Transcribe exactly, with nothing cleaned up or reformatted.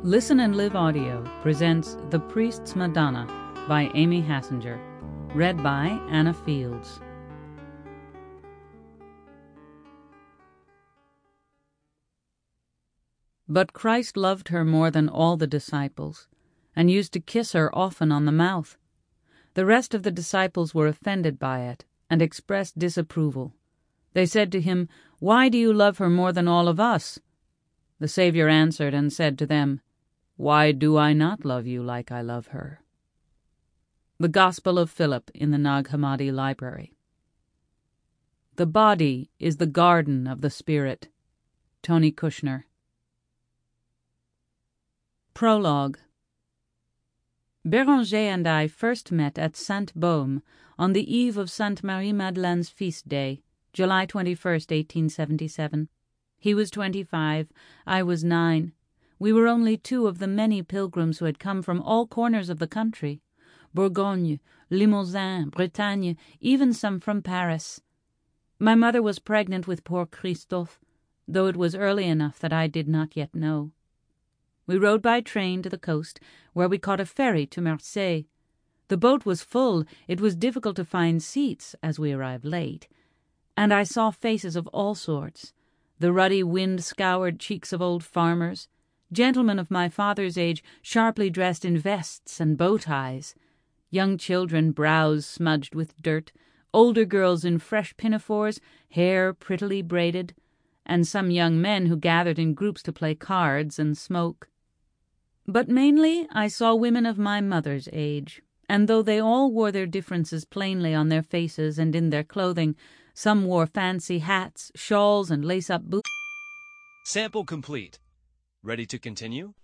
Listen and Live Audio presents The Priest's Madonna by Amy Hassinger, read by Anna Fields. But Christ loved her more than all the disciples, and used to kiss her often on the mouth. The rest of the disciples were offended by it, and expressed disapproval. They said to him, "Why do you love her more than all of us?" The Savior answered and said to them, "Why do I not love you like I love her?" The Gospel of Philip in the Nag Hammadi Library. The body is the garden of the spirit. Tony Kushner. Prologue. Béranger and I first met at Sainte-Baume on the eve of Sainte Marie-Madeleine's feast day, July twenty-first, eighteen seventy-seven. He was twenty-five, I was nine. We were only two of the many pilgrims who had come from all corners of the country, Bourgogne, Limousin, Bretagne, even some from Paris. My mother was pregnant with poor Christophe, though it was early enough that I did not yet know. We rode by train to the coast, where we caught a ferry to Marseille. The boat was full, it was difficult to find seats, as we arrived late, and I saw faces of all sorts, the ruddy wind-scoured cheeks of old farmers, gentlemen of my father's age sharply dressed in vests and bow-ties, young children brows smudged with dirt, older girls in fresh pinafores, hair prettily braided, and some young men who gathered in groups to play cards and smoke. But mainly I saw women of my mother's age, and though they all wore their differences plainly on their faces and in their clothing, some wore fancy hats, shawls, and lace-up boots. Sample complete. Ready to continue?